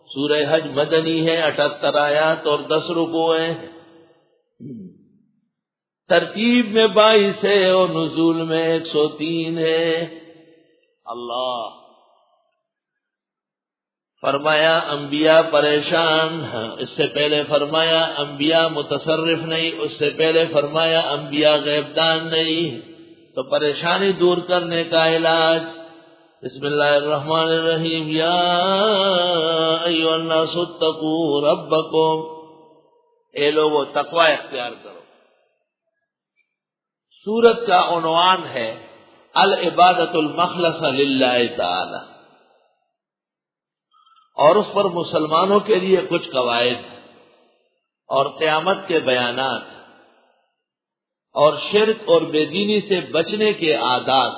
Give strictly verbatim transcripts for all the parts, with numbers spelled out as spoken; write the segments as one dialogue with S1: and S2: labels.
S1: سورہ حج مدنی ہے، اٹھہتر آیات اور دس رکوع ہیں، ترتیب میں بائیس ہے اور نزول میں ایک سو تین ہے۔ اللہ فرمایا انبیاء پریشان، اس سے پہلے فرمایا انبیاء متصرف نہیں، اس سے پہلے فرمایا انبیاء غیب دان نہیں، تو پریشانی دور کرنے کا علاج بسم اللہ الرحمن الرحیم، یا ایھا الناس اتقوا ربکم، اے لوگو تقوی اختیار کرو۔ سورت کا عنوان ہے العبادۃ المخلصہ للہ تعالی، اور اس پر مسلمانوں کے لیے کچھ قواعد اور قیامت کے بیانات اور شرک اور بے دینی سے بچنے کے عادات،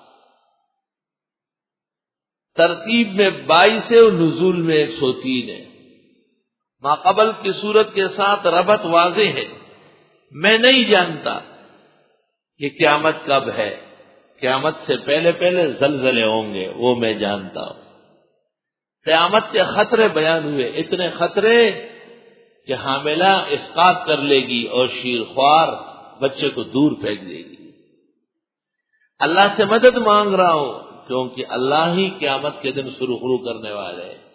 S1: ترتیب میں بائیس اور نزول میں ایک سو تین ہے۔ ماقبل کی صورت کے ساتھ ربط واضح ہے۔ میں نہیں جانتا کہ قیامت کب ہے، قیامت سے پہلے پہلے زلزلے ہوں گے، وہ میں جانتا ہوں۔ قیامت کے خطرے بیان ہوئے، اتنے خطرے کہ حاملہ اسقاط کر لے گی اور شیرخوار بچے کو دور پھینک دے گی۔ اللہ سے مدد مانگ رہا ہوں کیونکہ اللہ ہی قیامت کے دن سرخرو کرنے والے ہیں۔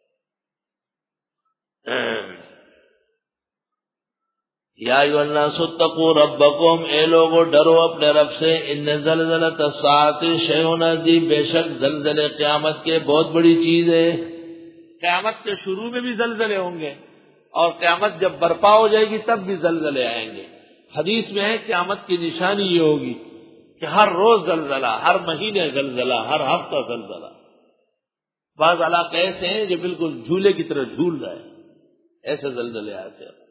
S1: یا ایھا الناس اتقوا ربکم، اے لوگو ڈرو اپنے رب سے، ان زلزلۃ الساعۃ شیء عظیم، بے شک زلزلے قیامت کے بہت بڑی چیز ہے۔ قیامت کے شروع میں بھی زلزلے ہوں گے اور قیامت جب برپا ہو جائے گی تب بھی زلزلے آئیں گے۔ حدیث میں ہے قیامت کی نشانی یہ ہوگی کہ ہر روز زلزلہ، ہر مہینے زلزلہ، ہر ہفتہ زلزلہ۔ بعض علاقے ایسے ہیں جو بالکل جھولے کی طرح جھول رہے ہیں، ایسے زلزلے آتے ہیں۔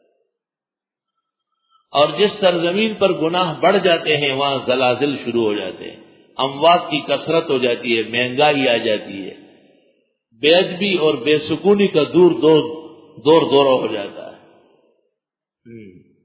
S1: اور جس سرزمین پر گناہ بڑھ جاتے ہیں وہاں زلازل شروع ہو جاتے ہیں، اموات کی کثرت ہو جاتی ہے، مہنگائی آ جاتی ہے، بے ادبی اور بے سکونی کا دور دور دور دورہ ہو جاتا ہے۔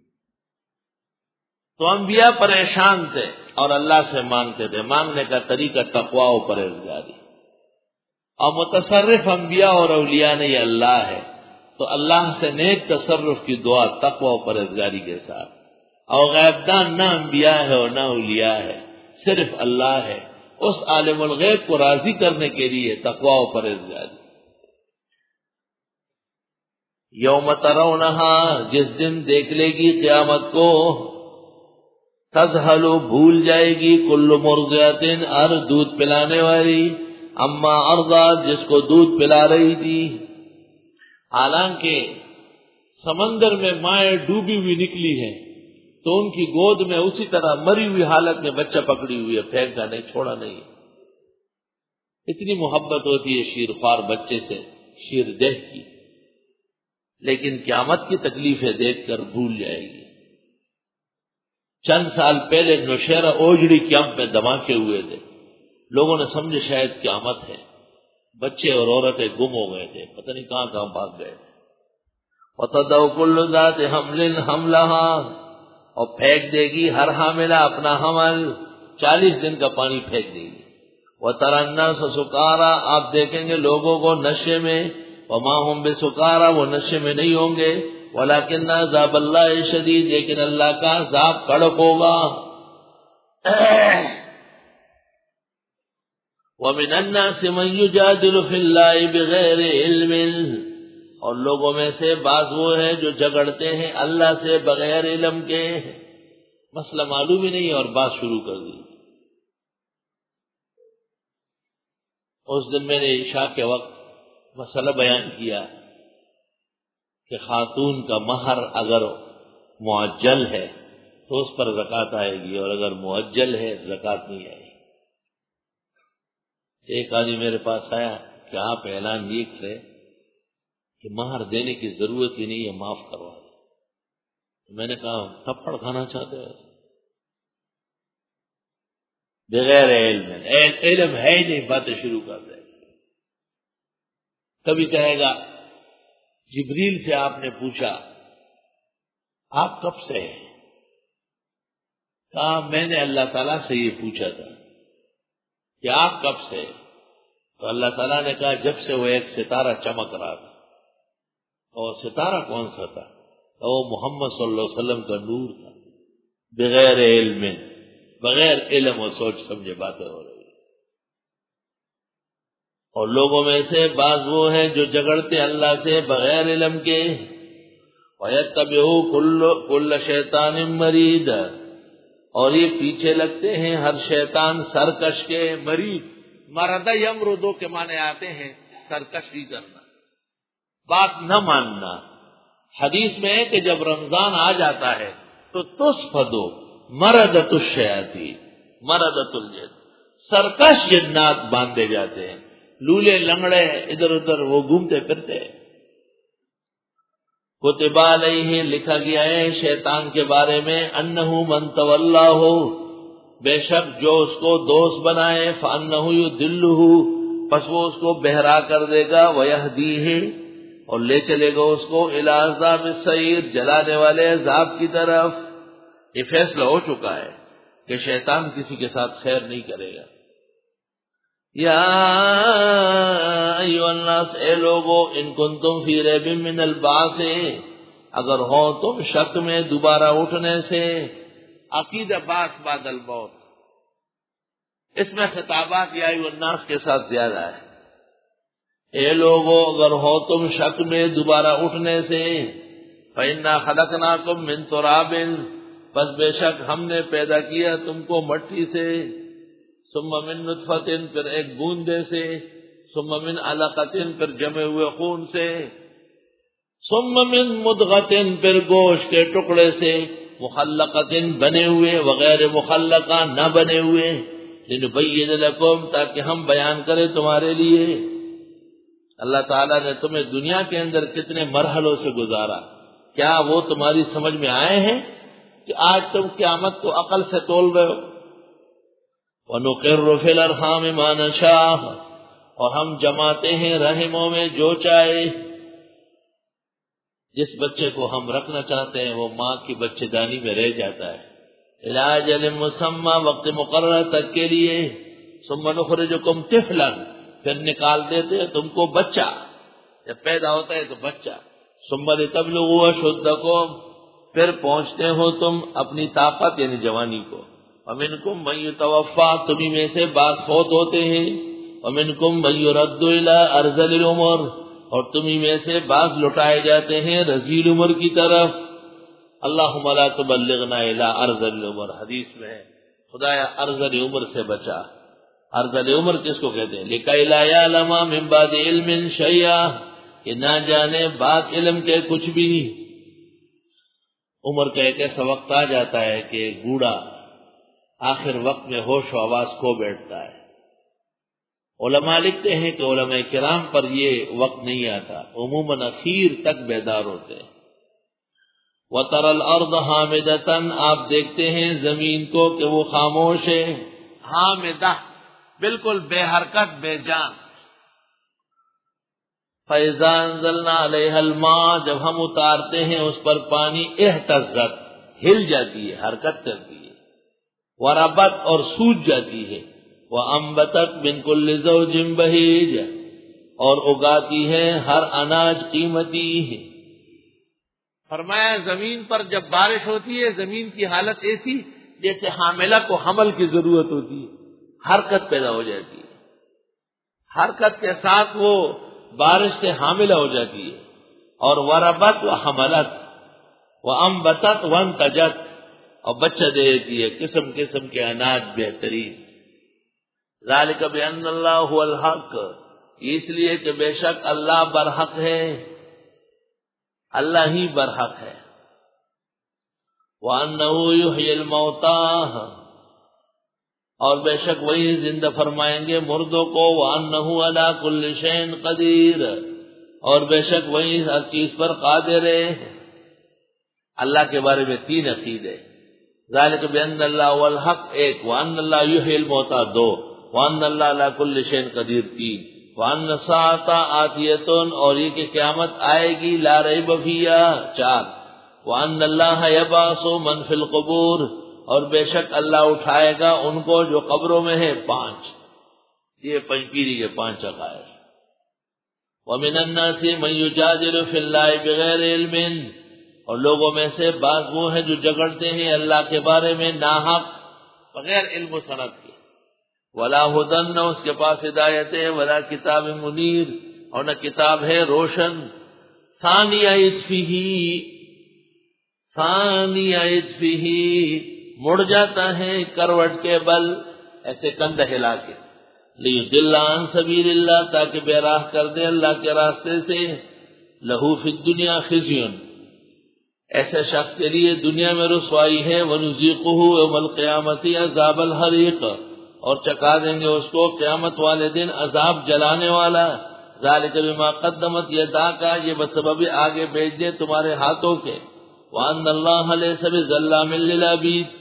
S1: تو انبیاء پریشان تھے اور اللہ سے مانگتے تھے، مانگنے کا طریقہ تقوی و پرہیزگاری، اور متصرف انبیاء اور اولیاء نہیں اللہ ہے، تو اللہ سے نیک تصرف کی دعا تقوی و پرہیزگاری کے ساتھ۔ اور غیب دان نہ انبیاء ہے اور نہ اولیاء ہے، صرف اللہ ہے، اس عالم الغیب کو راضی کرنے کے لیے تقوی و پرہیزگاری۔ یوم ترونہا، جس دن دیکھ لے گی قیامت کو، تذہل، بھول جائے گی، کل مرضعۃ، ہر دودھ پلانے والی، اما ارضعت، جس کو دودھ پلا رہی تھی۔ حالانکہ سمندر میں مائیں ڈوبی ہوئی نکلی ہے تو ان کی گود میں اسی طرح مری ہوئی حالت میں بچہ پکڑی ہوئی ہے، پھینکا نہیں، چھوڑا نہیں۔ اتنی محبت ہوتی ہے شیرخوار بچے سے، شیر دہ کی، لیکن قیامت کی تکلیفیں دیکھ کر بھول جائے گی۔ چند سال پہلے نوشہرہ اوجڑی کیمپ میں دھماکے ہوئے تھے، لوگوں نے سمجھے شاید قیامت ہے، بچے اور عورتیں گم ہو گئے تھے، پتہ نہیں کہاں کہاں بھاگ گئے تھے۔ وَتَضَعُ كُلُّ ذَاتِ حَمْلٍ حَمْلَهَا، اور پھینک دے گی ہر حاملہ اپنا حمل، چالیس دن کا پانی پھینک دے گی۔ وَتَرَى النَّاسَ سُكَارَىٰ، آپ دیکھیں گے لوگوں کو نشے میں، وَمَا هُمْ بِسُكَارَىٰ، وہ نشے میں نہیں ہوں گے، وَلَكِنَّ عَذَابَ اللَّهِ شَدِيدٌ، لیکن اللہ کا عذاب کڑک ہوگا۔ وَمِنَ النَّاسِ مَن يُجَادِلُ فِي اللَّهِ بِغَيْرِ عِلْمٍ، اور لوگوں میں سے بعض وہ ہیں جو جھگڑتے ہیں اللہ سے بغیر علم کے، مسئلہ معلوم ہی نہیں اور بات شروع کر دی۔ اس دن میں نے عشاء کے وقت مسئلہ بیان کیا کہ خاتون کا مہر اگر معجل ہے تو اس پر زکوٰۃ آئے گی، اور اگر معجل ہے زکوٰۃ نہیں آئے گی۔ ایک آدمی میرے پاس آیا کہ آپ اعلان لکھ رہے کہ مہر دینے کی ضرورت ہی نہیں ہے، معاف کروا دیں۔ میں نے کہا تھپڑ کھانا چاہتے ہو؟ بغیر علم علم ہے ہی نہیں، باتیں شروع کر دیں۔ کبھی کہے گا جبریل سے آپ نے پوچھا آپ کب سے ہیں؟ کہا میں نے اللہ تعالیٰ سے یہ پوچھا تھا کہ آپ کب سے؟ تو اللہ تعالیٰ نے کہا جب سے وہ ایک ستارہ چمک رہا تھا۔ اور ستارہ کون سا تھا؟ وہ محمد صلی اللہ علیہ وسلم کا نور تھا، بغیر علم، بغیر علم اور سوچ سمجھے باتیں ہو رہی ہیں۔ اور لوگوں میں سے بعض وہ ہیں جو جھگڑتے اللہ سے بغیر علم کے، وَيَتَّبِعُوا كُلُّ كُلَّ شَيْطَانٍ مَرِيدٍ، اور یہ پیچھے لگتے ہیں ہر شیطان سرکش کے۔ مرید مرد یمردو کے معنی آتے ہیں سرکشی کرنا، بات نہ ماننا۔ حدیث میں ہے کہ جب رمضان آ جاتا ہے تو تصفدو مردت الشیاطین، مردت الجن، سرکش جنات باندھے جاتے ہیں، لولے لنگڑے ادھر ادھر وہ گھومتے پھرتے ہیں۔ کتب علیہ، لکھا گیا ہے شیطان کے بارے میں، انہ من تولاہ، بے شک جو اس کو دوست بنائے، فانہ یضلہ، پس وہ اس کو بہرا کر دے گا، ویہدیہ، اور لے چلے گا اس کو الی عذاب السعیر، جلانے والے عذاب کی طرف۔ یہ فیصلہ ہو چکا ہے کہ شیطان کسی کے ساتھ خیر نہیں کرے گا۔ یا ایھا الناس، اے لوگو، ان کنتم فی ریب من البعث، اگر ہو تم شک میں دوبارہ اٹھنے سے، عقیدہ بعث بعد الموت، اس میں خطابات یا ایھا الناس کے ساتھ زیادہ ہے۔ اے لوگو، اگر ہو تم شک میں دوبارہ اٹھنے سے، فإنا خلقناکم من تراب، بس بے شک ہم نے پیدا کیا تم کو مٹی سے، ثم من نطفۃ، پھر ایک بوندے سے، ثم من علقۃ، پھر جمے ہوئے خون سے، ثم من مضغۃ، پھر گوشت کے ٹکڑے سے، مخلقۃ، بنے ہوئے، وغیر مخلقہ، نہ بنے ہوئے، لنبین لکم، تاکہ ہم بیان کریں تمہارے لیے۔ اللہ تعالیٰ نے تمہیں دنیا کے اندر کتنے مرحلوں سے گزارا، کیا وہ تمہاری سمجھ میں آئے ہیں کہ آج تم قیامت کو عقل سے تول رہے ہو؟ وَنُقِرُّ فِي الْأَرْحَامِ مَا نَشَاءُ، اور ہم جماتے ہیں رحموں میں جو چاہے، جس بچے کو ہم رکھنا چاہتے ہیں وہ ماں کی بچے دانی میں رہ جاتا ہے، إِلَىٰ أَجَلٍ مُّسَمًّى، وقت مقررہ تک کے لیے، ثُمَّ نُخْرِجُكُمْ طِفْلًا، پھر نکال دیتے ہیں تم کو بچہ، جب پیدا ہوتا ہے تو بچہ، ثُمَّ لِتَبْلُغُوا أَشُدَّكُمْ، پھر پہنچتے ہو تم اپنی طاقت یعنی جوانی کو، وَمِنْكُمْ مَن يُتَوَفَّىٰ، تمہیں میں سے بعض فوت ہوتے ہیں، وَمِنْكُمْ مَن يُرَدُّ إِلَىٰ أَرْذَلِ الْعُمُرِ، اور تمہیں میں سے بعض لٹائے جاتے ہیں رذیل عمر کی طرف۔ اللہم لا تبلغنا إِلَىٰ أَرْذَلِ الْعُمُرِ، حدیث میں ہے خدایا ارذل عمر سے بچا۔ ارذل عمر کس کو کہتے ہیں؟ لِكَيْ لَا يَعْلَمَ مِن بَعْدِ عِلْمٍ شَيْئًا، کہ نہ جانے بعد علم کے کچھ بھی۔ عمر کا ایک ایسا وقت آ جاتا ہے کہ بوڑھا آخر وقت میں ہوش و آواز کھو بیٹھتا ہے۔ علماء لکھتے ہیں کہ علماء کرام پر یہ وقت نہیں آتا، عموماً اخیر تک بیدار ہوتے ہیں۔ وَتَرَى الْأَرْضَ حَامِدَةً، آپ دیکھتے ہیں زمین کو کہ وہ خاموش ہے، حامدہ، بالکل بے حرکت بے جان۔ فَإِذَا أَنزَلْنَا عَلَيْهَا الْمَاءَ، جب ہم اتارتے ہیں اس پر پانی، اہتزت، ہل جاتی ہے، حرکت کرتی ہے، وربت، اور سوج جاتی ہے، وَأَنبَتَتْ مِن كُلِّ زَوْجٍ بَهِيجٍ، اور اگاتی ہے ہر اناج قیمتی ہے۔ فرمایا زمین پر جب بارش ہوتی ہے زمین کی حالت ایسی جیسے حاملہ کو حمل کی ضرورت ہوتی ہے، حرکت پیدا ہو جاتی ہے، حرکت کے ساتھ وہ بارش سے حاملہ ہو جاتی ہے، اور وربت و حملت و انبتت و انتجت، اور بچہ دے دیتی ہے قسم قسم کے اناج بہترین۔ ذالک بان اللہ هو الحق، اس لیے کہ بے شک اللہ برحق ہے، اللہ ہی برحق ہے۔ وَأَنَّهُ يُحْيِي الْمَوْتَىٰ، اور بے شک وہی زندہ فرمائیں گے مردوں کو، وَأَنَّهُ عَلَىٰ كُلِّ شَيْءٍ قَدِيرٌ، اور بے شک وہی ہر چیز پر قادر ہے۔ اللہ کے بارے میں تین عقیدے، ذالک بأن اللہ هو الحق ایک، وأن اللہ یحیی الموتیٰ دو، وأن اللہ علی کل شیء قدیر تین، وأن الساعة آتیۃ، اور یہ کہ قیامت آئے گی لا ریب فیہا چار، وأن اللہ یبعث من فی القبور، اور بے شک اللہ اٹھائے گا ان کو جو قبروں میں ہے پانچ۔ یہ پنجپیری کے پانچ عقائد۔ وَمِنَ النَّاسِ مَن يُجَادِلُ فِي اللَّهِ بِغَيْرِ عِلْمٍ، اور لوگوں میں سے بعض وہ ہیں جو جھگڑتے ہیں اللہ کے بارے میں ناحق بغیر علم و سند کے. وَلَا هُدًى، نہ اس کے پاس ہدایت ہے، وَلَا کتاب منیر، اور نہ کتاب ہے روشن. ثانی عطفہ، ثانی عطفہ، مڑ جاتا ہے کروٹ کے بل، ایسے کندھ ہلا کے. لیضل عن سبیل اللہ، تاکہ بے راہ کر دے اللہ کے راستے سے. لہو فی الدنیا خزی، ایسے شخص کے لیے دنیا میں رسوائی ہے. ونذیقہ یوم القیامت عذاب الحریق، اور چکا دیں گے اس کو قیامت والے دن عذاب جلانے والا. ذالک بما قدمت یداک، یہ بسبب آگے بھیج دے تمہارے ہاتھوں کے. وان اللہ لیس بظلام للعبید،